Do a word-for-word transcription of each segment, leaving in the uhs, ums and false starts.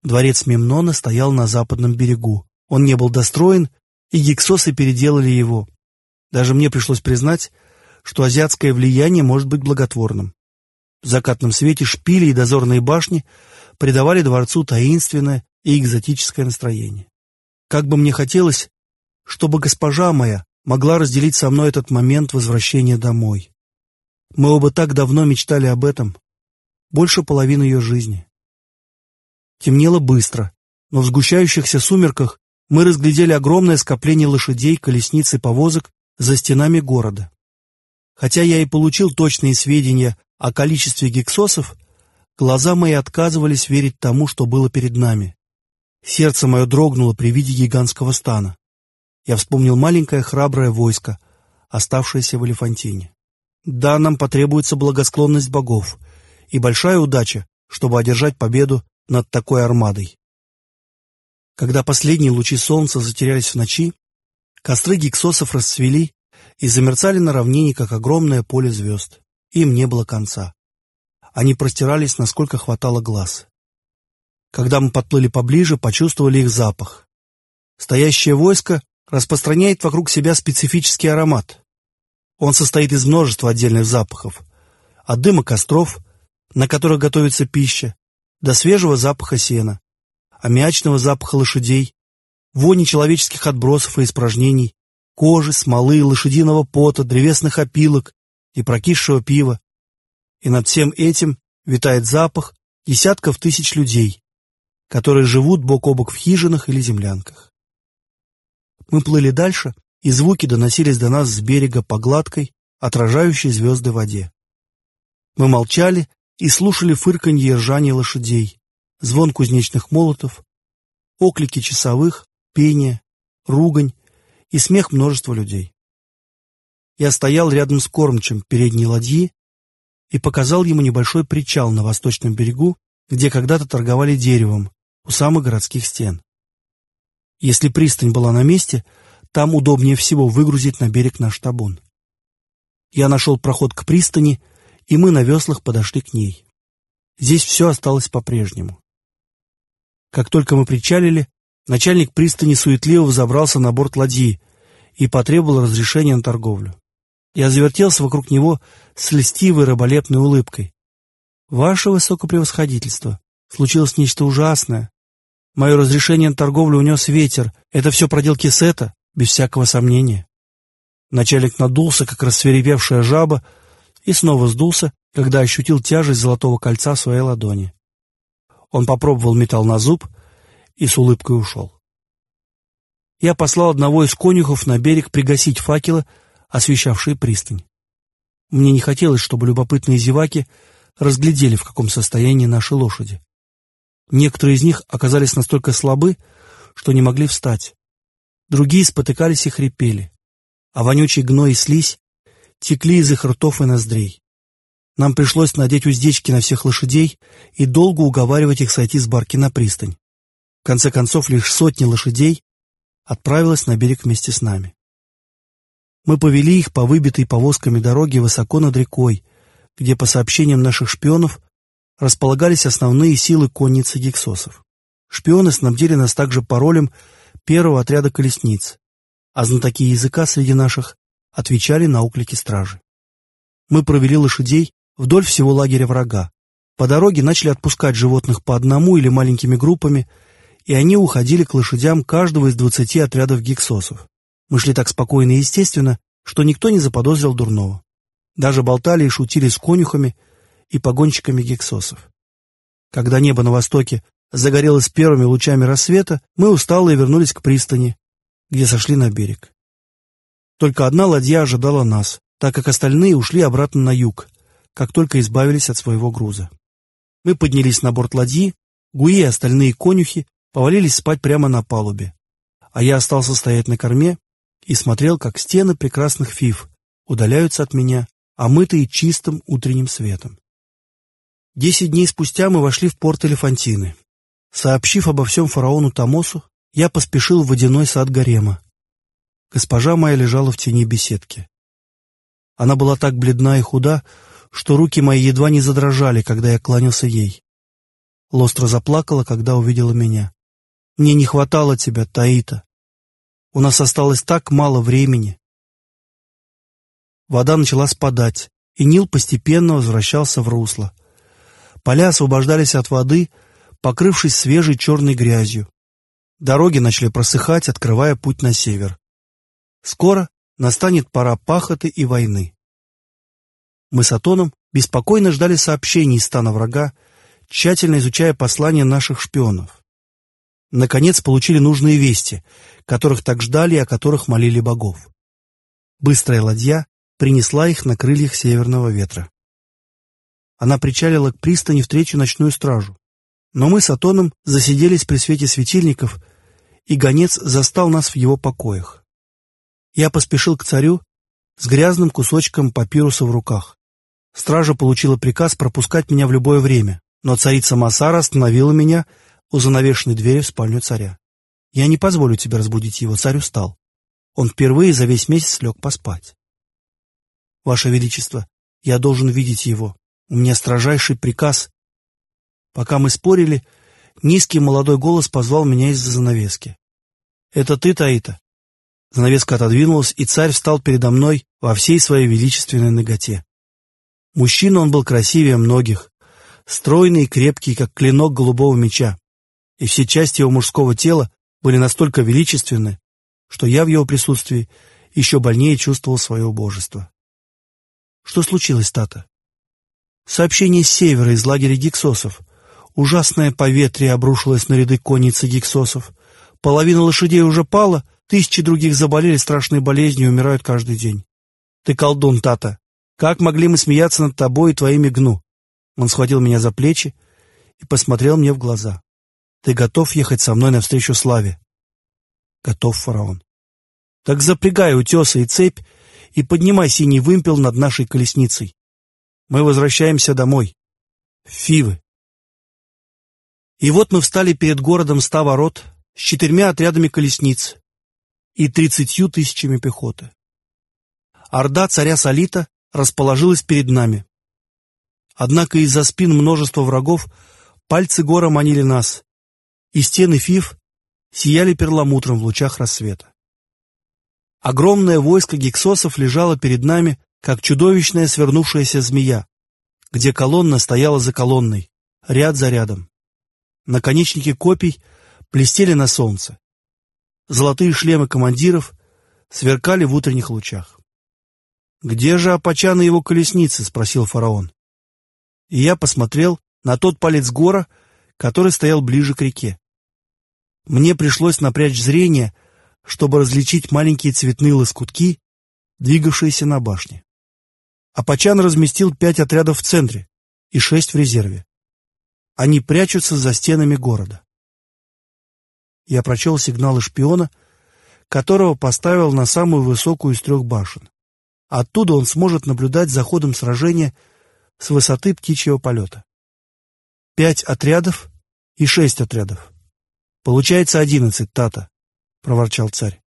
Дворец Мемнона стоял на западном берегу. Он не был достроен, и гиксосы переделали его. Даже мне пришлось признать, что азиатское влияние может быть благотворным. В закатном свете шпили и дозорные башни придавали дворцу таинственное и экзотическое настроение. Как бы мне хотелось, чтобы госпожа моя могла разделить со мной этот момент возвращения домой. Мы оба так давно мечтали об этом, больше половины ее жизни. Темнело быстро, но в сгущающихся сумерках мы разглядели огромное скопление лошадей, колесниц и повозок за стенами города. Хотя я и получил точные сведения о количестве гиксосов, глаза мои отказывались верить тому, что было перед нами. Сердце мое дрогнуло при виде гигантского стана. Я вспомнил маленькое храброе войско, оставшееся в Элефантине. Да, нам потребуется благосклонность богов и большая удача, чтобы одержать победу над такой армадой. Когда последние лучи солнца затерялись в ночи, костры гиксосов расцвели и замерцали на равнине, как огромное поле звезд. Им не было конца. Они простирались, насколько хватало глаз. Когда мы подплыли поближе, почувствовали их запах. Стоящее войско распространяет вокруг себя специфический аромат. Он состоит из множества отдельных запахов, от дыма костров, на которых готовится пища, до свежего запаха сена, аммиачного запаха лошадей, вони человеческих отбросов и испражнений, кожи, смолы, лошадиного пота, древесных опилок и прокисшего пива. И над всем этим витает запах десятков тысяч людей, которые живут бок о бок в хижинах или землянках. Мы плыли дальше, и звуки доносились до нас с берега по гладкой, отражающей звезды воде. Мы молчали и слушали фырканье и ржание лошадей, звон кузнечных молотов, оклики часовых, пение, ругань и смех множества людей. Я стоял рядом с кормчим передней ладьи и показал ему небольшой причал на восточном берегу, где когда-то торговали деревом у самых городских стен. Если пристань была на месте, там удобнее всего выгрузить на берег наш табун. Я нашел проход к пристани, и мы на веслах подошли к ней. Здесь все осталось по-прежнему. Как только мы причалили, начальник пристани суетливо взобрался на борт ладьи и потребовал разрешения на торговлю. Я завертелся вокруг него с льстивой раболепной улыбкой. «Ваше высокопревосходительство, случилось нечто ужасное. Мое разрешение на торговлю унес ветер. Это все проделки Сета, без всякого сомнения». Начальник надулся, как рассвирепевшая жаба, и снова сдулся, когда ощутил тяжесть золотого кольца в своей ладони. Он попробовал металл на зуб и с улыбкой ушел. Я послал одного из конюхов на берег пригасить факелы, освещавшие пристань. Мне не хотелось, чтобы любопытные зеваки разглядели, в каком состоянии наши лошади. Некоторые из них оказались настолько слабы, что не могли встать. Другие спотыкались и хрипели, а вонючий гной и слизь текли из их ртов и ноздрей. Нам пришлось надеть уздечки на всех лошадей и долго уговаривать их сойти с барки на пристань. В конце концов, лишь сотня лошадей отправилась на берег вместе с нами. Мы повели их по выбитой повозками дороге высоко над рекой, где, по сообщениям наших шпионов, располагались основные силы конницы гиксосов. Шпионы снабдили нас также паролем первого отряда колесниц, а знатоки языка среди наших отвечали на оклики стражи. Мы провели лошадей вдоль всего лагеря врага. По дороге начали отпускать животных по одному или маленькими группами, и они уходили к лошадям каждого из двадцати отрядов гиксосов. Мы шли так спокойно и естественно, что никто не заподозрил дурного. Даже болтали и шутили с конюхами и погонщиками гиксосов. Когда небо на востоке загорелось первыми лучами рассвета, мы усталые вернулись к пристани, где сошли на берег. Только одна ладья ожидала нас, так как остальные ушли обратно на юг, как только избавились от своего груза. Мы поднялись на борт ладьи, Гуи и остальные конюхи повалились спать прямо на палубе, а я остался стоять на корме и смотрел, как стены прекрасных фиф удаляются от меня, омытые чистым утренним светом. Десять дней спустя мы вошли в порт Элефантины. Сообщив обо всем фараону Тамосу, я поспешил в водяной сад гарема. Госпожа моя лежала в тени беседки. Она была так бледна и худа, что руки мои едва не задрожали, когда я кланялся ей. Лостра заплакала, когда увидела меня. «Мне не хватало тебя, Таита. У нас осталось так мало времени». Вода начала спадать, и Нил постепенно возвращался в русло. Поля освобождались от воды, покрывшись свежей черной грязью. Дороги начали просыхать, открывая путь на север. Скоро настанет пора пахоты и войны. Мы с Атоном беспокойно ждали сообщений из стана врага, тщательно изучая послания наших шпионов. Наконец получили нужные вести, которых так ждали и о которых молили богов. Быстрая ладья принесла их на крыльях северного ветра. Она причалила к пристани в третью ночную стражу. Но мы с Атоном засиделись при свете светильников, и гонец застал нас в его покоях. Я поспешил к царю с грязным кусочком папируса в руках. Стража получила приказ пропускать меня в любое время, но царица Масара остановила меня у занавешенной двери в спальню царя. «Я не позволю тебе разбудить его, царь устал. Он впервые за весь месяц лег поспать». «Ваше Величество, я должен видеть его. У меня строжайший приказ». Пока мы спорили, низкий молодой голос позвал меня из-за занавески. «Это ты, Таита?» Занавеска отодвинулась, и царь встал передо мной во всей своей величественной наготе. Мужчина он был красивее многих, стройный и крепкий, как клинок голубого меча, и все части его мужского тела были настолько величественны, что я в его присутствии еще больнее чувствовал свое убожество. «Что случилось, Тата?» «Сообщение с севера, из лагеря гиксосов. Ужасное поветрие обрушилось на ряды конницы гиксосов. Половина лошадей уже пала, тысячи других заболели страшной болезнью и умирают каждый день. Ты колдун, Тата. Как могли мы смеяться над тобой и твоими гну?» Он схватил меня за плечи и посмотрел мне в глаза. «Ты готов ехать со мной навстречу славе?» «Готов, фараон». «Так запрягай утесы и цепь и поднимай синий вымпел над нашей колесницей. Мы возвращаемся домой, в Фивы». И вот мы встали перед городом ста ворот с четырьмя отрядами колесниц и тридцатью тысячами пехоты. Орда царя Салита расположилась перед нами. Однако из-за спин множества врагов пальцы гора манили нас, и стены Фив сияли перламутром в лучах рассвета. Огромное войско гиксосов лежало перед нами, как чудовищная свернувшаяся змея, где колонна стояла за колонной, ряд за рядом. Наконечники копий блестели на солнце. Золотые шлемы командиров сверкали в утренних лучах. «Где же Апачан и его колесницы?» — спросил фараон. И я посмотрел на тот палец гора, который стоял ближе к реке. Мне пришлось напрячь зрение, чтобы различить маленькие цветные лоскутки, двигавшиеся на башне. Апачан разместил пять отрядов в центре и шесть в резерве. Они прячутся за стенами города. Я прочел сигналы шпиона, которого поставил на самую высокую из трех башен. Оттуда он сможет наблюдать за ходом сражения с высоты птичьего полета. Пять отрядов и шесть отрядов. Получается одиннадцать, Тата, — проворчал царь.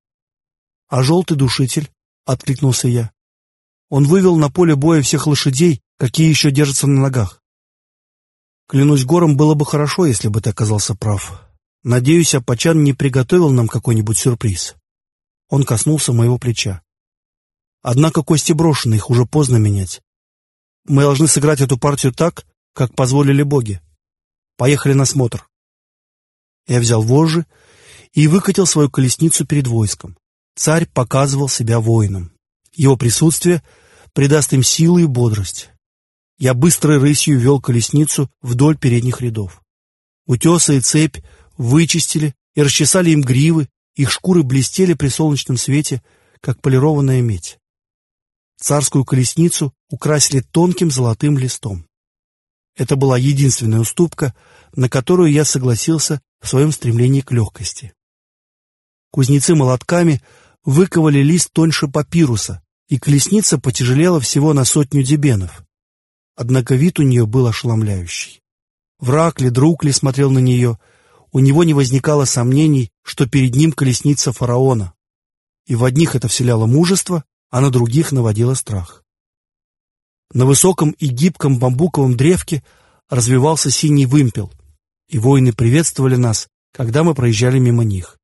— А желтый душитель? — откликнулся я. Он вывел на поле боя всех лошадей, какие еще держатся на ногах. Клянусь гором, было бы хорошо, если бы ты оказался прав. Надеюсь, Апачан не приготовил нам какой-нибудь сюрприз. Он коснулся моего плеча. Однако кости брошены, их уже поздно менять. Мы должны сыграть эту партию так, как позволили боги. Поехали на смотр. Я взял вожжи и выкатил свою колесницу перед войском. Царь показывал себя воином. Его присутствие придаст им силу и бодрость. Я быстрой рысью вел колесницу вдоль передних рядов. Утесы и цепь вычистили и расчесали им гривы, их шкуры блестели при солнечном свете, как полированная медь. Царскую колесницу украсили тонким золотым листом. Это была единственная уступка, на которую я согласился в своем стремлении к легкости. Кузнецы молотками выковали лист тоньше папируса, и колесница потяжелела всего на сотню дебенов. Однако вид у нее был ошеломляющий. Враг ли, друг ли смотрел на нее, у него не возникало сомнений, что перед ним колесница фараона. И в одних это вселяло мужество, а на других наводило страх. На высоком и гибком бамбуковом древке развивался синий вымпел, и воины приветствовали нас, когда мы проезжали мимо них.